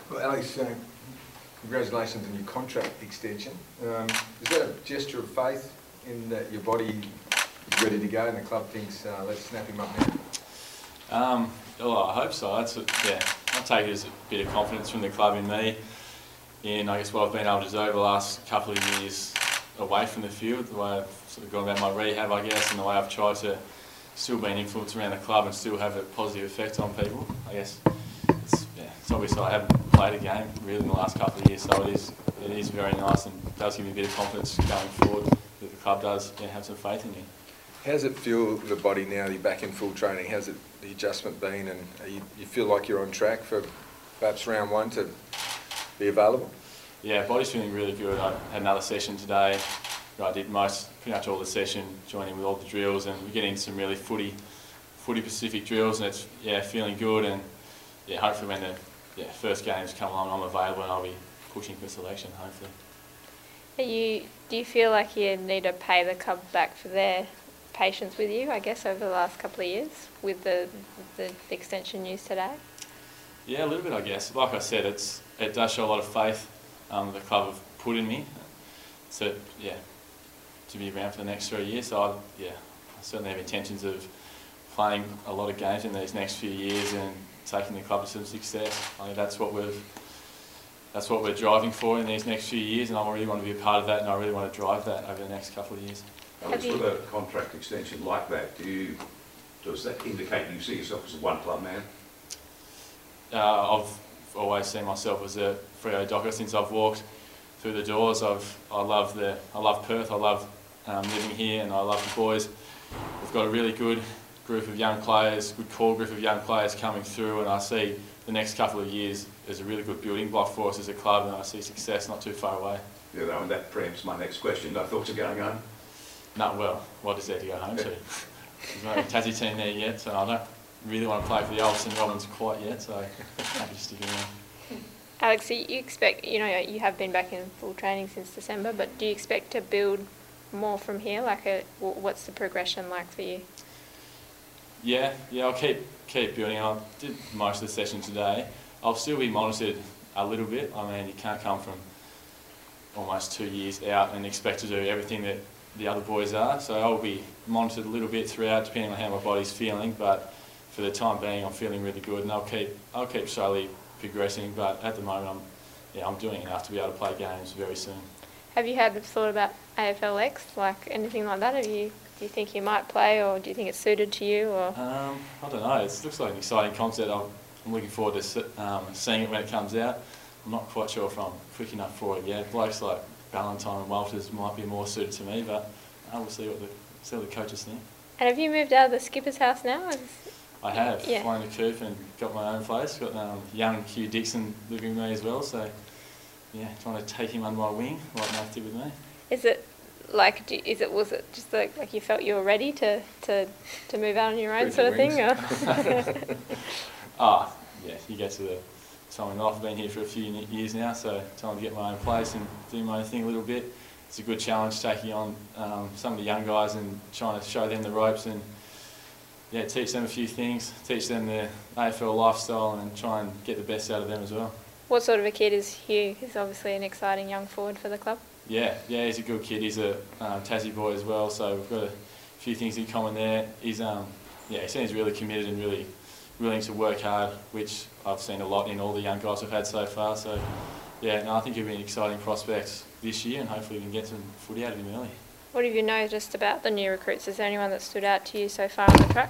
Well, Alex, congratulations on your contract extension. Is that a gesture of faith in that your body is ready to go and the club thinks, let's snap him up now? Well, I hope so. Yeah, I take it as a bit of confidence from the club in me, in I guess what I've been able to do over the last couple of years away from the field, the way I've sort of gone about my rehab, I guess, and the way I've tried to still be an influence around the club and still have a positive effect on people. I guess it's obvious I haven't played a game really in the last couple of years, so it is very nice and does give me a bit of confidence going forward that the club does have some faith in me. How does it feel, the body, now you're back in full training? How's the adjustment been, and you feel like you're on track for perhaps round one to be available? Yeah, body's feeling really good. I had another session today. I did pretty much all the session, joining with all the drills, and we're getting some really footy specific drills, and it's feeling good. And hopefully when the first games come along, I'm available and I'll be pushing for selection. Hopefully. Do you feel like you need to pay the club back for their patience with you, I guess, over the last couple of years with the extension news today? Yeah, a little bit, I guess. Like I said, it does show a lot of faith the club have put in me. So to be around for the next 3 years. So I certainly have intentions of playing a lot of games in these next few years and taking the club to some success. I think that's what we're driving for in these next few years, and I really want to be a part of that, and I really want to drive that over the next couple of years. Alex, with a contract extension like that, does that indicate you see yourself as a one-club man? I've always seen myself as a Freo Docker since I've walked through the doors. I love Perth. I love living here, and I love the boys. We've got a really good group of young players, good core group of young players coming through, and I see the next couple of years as a really good building block for us as a club, and I see success not too far away. Yeah, and that preempts my next question. No thoughts of going home? No, well, what is there to go home to? There's no Tassie team there yet, so I don't really want to play for the old St Robins quite yet, so happy to stick around. Alex, you expect, you have been back in full training since December, but do you expect to build more from here? What's the progression like for you? Yeah, I'll keep building. I did most of the session today. I'll still be monitored a little bit. I mean, you can't come from almost 2 years out and expect to do everything that the other boys are. So I'll be monitored a little bit throughout, depending on how my body's feeling. But for the time being, I'm feeling really good, and I'll keep slowly progressing. But at the moment, I'm doing enough to be able to play games very soon. Have you had thought about AFLX, like anything like that? Do you think you might play, or do you think it's suited to you? Or I don't know. It looks like an exciting concept. I'm looking forward to seeing it when it comes out. I'm not quite sure if I'm quick enough for it yet. Blokes like Ballantyne and Walters might be more suited to me, but we'll see what the coaches think. And have you moved out of the skipper's house now? I have. Flown the coop and got my own place. Got young Hugh Dixon living with me as well, so trying to take him under my wing like Nath did with me. Was it just like you felt you were ready to move out on your own sort of thing? Or? You get to the time in life. I've been here for a few years now, so time to get my own place and do my own thing a little bit. It's a good challenge taking on some of the young guys and trying to show them the ropes and teach them a few things, teach them the AFL lifestyle and try and get the best out of them as well. What sort of a kid is Hugh? He's obviously an exciting young forward for the club. Yeah, he's a good kid. He's a Tassie boy as well, so we've got a few things in common there. He seems really committed and really willing to work hard, which I've seen a lot in all the young guys I've had so far. So, I think he'll be an exciting prospect this year, and hopefully we can get some footy out of him early. What have you noticed about the new recruits? Is there anyone that stood out to you so far on the track?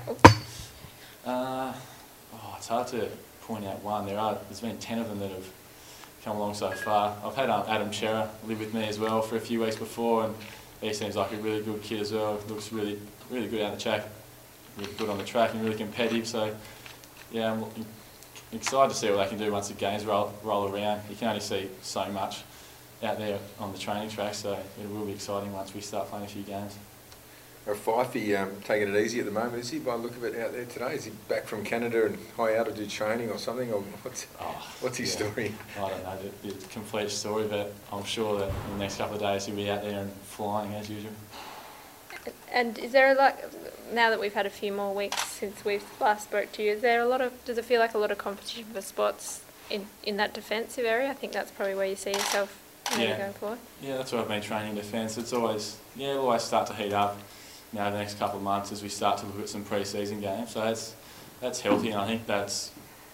It's hard to point out one. There's been 10 of them that have come along so far. I've had Adam Chera live with me as well for a few weeks before, and he seems like a really good kid as well. Looks really good out the track, really good on the track and really competitive. So I'm excited to see what they can do once the games roll around. You can only see so much out there on the training track, so it will be exciting once we start playing a few games. Fifey taking it easy at the moment, is he, by the look of it out there today? Is he back from Canada and high altitude training or something, or what's his story? I don't know the complete story, but I'm sure that in the next couple of days he'll be out there and flying as usual. And is there now that we've had a few more weeks since we last spoke to you, does it feel like a lot of competition for spots in that defensive area? I think that's probably where you see yourself maybe Yeah. going forward. Yeah, that's what I've been training defence. It's always, it'll always start to heat up now the next couple of months as we start to look at some pre-season games. So that's healthy, and I think that's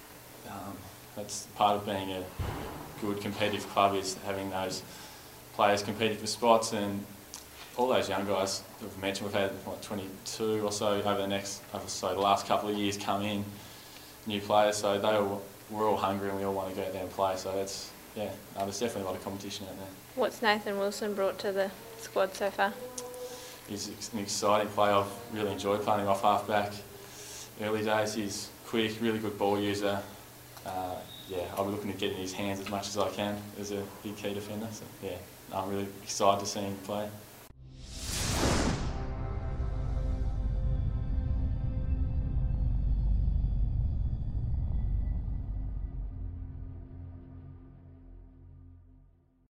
part of being a good competitive club, is having those players competing for spots, and all those young guys that we've mentioned, we've had 22 or so over the last couple of years come in, new players, so we're all hungry and we all want to go out there and play. So there's definitely a lot of competition out there. What's Nathan Wilson brought to the squad so far? He's an exciting player. I've really enjoyed playing him off half-back. Early days, he's quick, really good ball user. I'll be looking to get in his hands as much as I can as a big key defender. So I'm really excited to see him play.